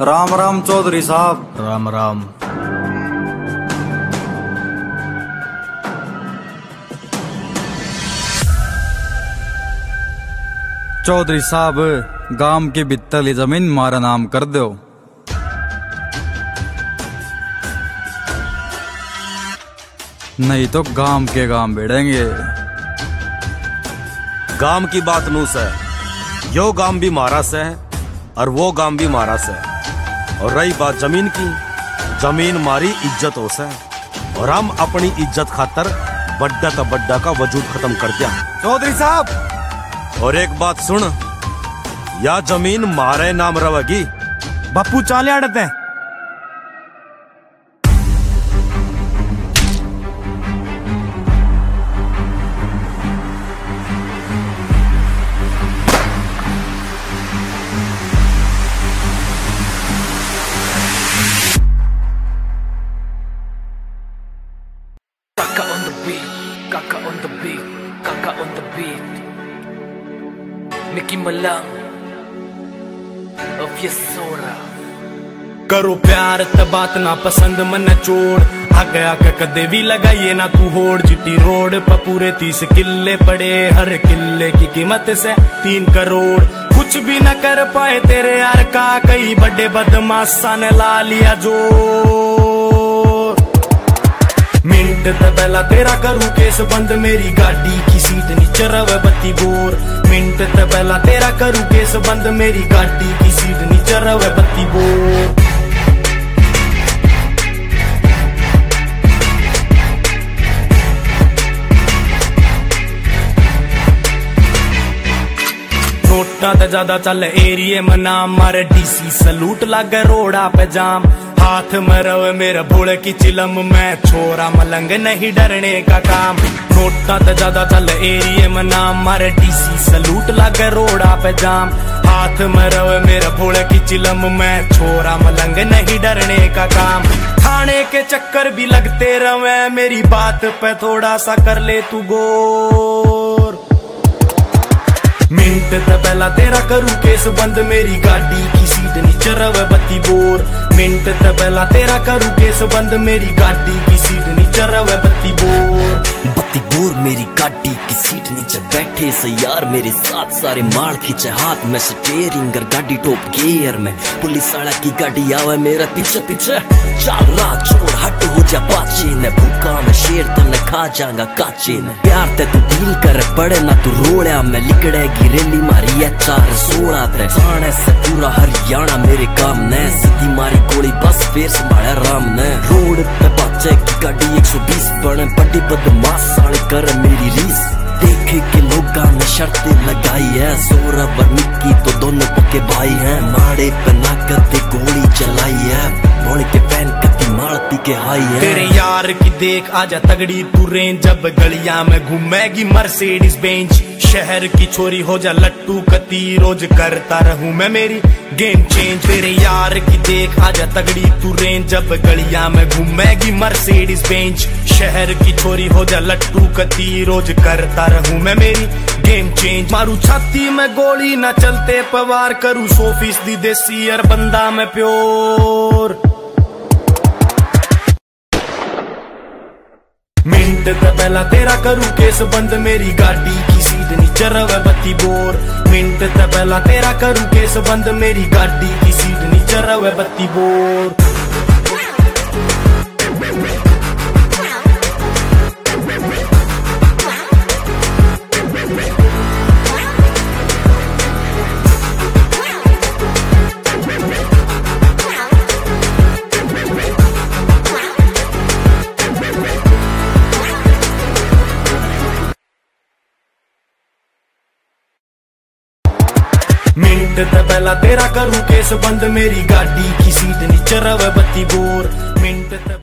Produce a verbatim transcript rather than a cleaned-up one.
राम राम चौधरी साहब। राम राम। चौधरी साहब, गांव के बित्तली जमीन मारा नाम कर दो। नहीं तो गांव के गांव बेड़ेंगे। गांव की बात नू से, यो गांव भी मारा से और वो गांव भी मारा से। और रही बात जमीन की, जमीन मारी इज्जत हो से, और हम अपनी इज्जत खातर बड्डा का बड्डा का वजूद खत्म कर दिया। चौधरी साहब, और एक बात सुन, या जमीन मारे नाम रवेगी। बापू चाले आड़ते हैं। Kaka on the beat, Kaka on the beat, Kaka on the beat. Mickey Malang of Yesora. करो प्यार त बात ना पसंद मन चोड़, आगे आगे कदे भी लगाइए ना तू होड़। चिट्टी रोड पर पूरे तीस किले पड़े, हर किले की कीमत से तीन करोड़। कुछ भी न कर पाए तेरे यार का, कई बड़े बदमाशा ने ला लिया जोर। मिनट त पहला तेरा करूं केस बंद, मेरी गाड़ी की सीट नीचे रवे बत्ती बोर। मिनट त पहला तेरा करूं केस बंद, मेरी गाड़ी की सीट नीचे रवे बत्ती बोर। नोटा त ज्यादा चल एरिए में नाम, मारे डीसी सलूट लागे रोड़ा पे जाम। हाथ में रवे मेरा भोले की चिलम में, छोरा मलंग नहीं डरने का काम। नोटा त ज्यादा चल एरिए में नाम, मारे डीसी सलूट लागे रोड़ा पे जाम। हाथ में रवे मेरा भोले की चिलम में, छोरा मलंग नहीं डरने का काम। थाने के चक्कर भी लगते रवे, मेरी बात पे थोड़ा सा कर ले तू गौर। मिनट त पहला तेरा करूं केस बंद, मेरी गाड़ी की सीट नीचे रवे बत्ती बोर। मिनट त पहला तेरा करूं केस बंद, मेरी गाड़ी की सीट नीचे रवे बत्ती बोर। बत्ती बोर मेरी गाड़ी की सीट नीचे बैठे से यार मेरे साथ सारे मार खींचे, हाथ में स्टीयरिंग और गाड़ी टॉप गियर में। पुलिस वाला की गाड़ी आवे मेरा पीछे पीछे, चाल रात छोड़ हट हो जा पाचे ने। भूखा में शेर तो न खा जाऊंगा काचे ने। प्यार ते तू डील कर पड़े ना तू रोड़ा, मैं लिकड़ेगी रैली मारी है चार सोलह ते। साने से पूरा हरियाणा मेरे काम ने, सीधी मारी गोली बस फिर संभाला राम ने। रोड पे बच्चे की गाड़ी एक सौ बीस बने, बड़ी बदमाश साले कर मेरी रीस। देखे के लोगा ने शर्तें लगाई है, सौरभ और मिक्की तो दोनों पक्के भाई हैं। मारे पे ना करते गोली चलाई है, मोड़ के फैन कती मारती के हाई है। तेरे यार की देख आजा तगड़ी तू रेंज, जब गलियां में घूमेगी मर्सिडीज बेंच। शहर की छोरी हो जा लट्टू कती, रोज करता रहूं मैं मेरी गेम चेंज। तेरे यार की देख आजा तगड़ी तू रेंज, जब गलियां में घूमेगी मर्सिडीज बेंच। शहर की छोरी हो जा लट्टू कती, रोज करता रहूं मैं मेरी गेम चेंज। मारू छाती में गोली ना चलते पवार, करूं सौ फीसदी देसी और बंदा में प्योर। मिनट त पहला तेरा करूं केस बंद, मेरी गाड़ी की सीट नीचे रवे बत्ती बोर। मिनट त पहला तेरा करूं केस बंद, मेरी गाड़ी की सीट नीचे रवे बत्ती बोर। मिनट त पहला तेरा करूं केस बंद, मेरी गाड़ी की सीट नीचे रवे बत्ती बोर। मिनट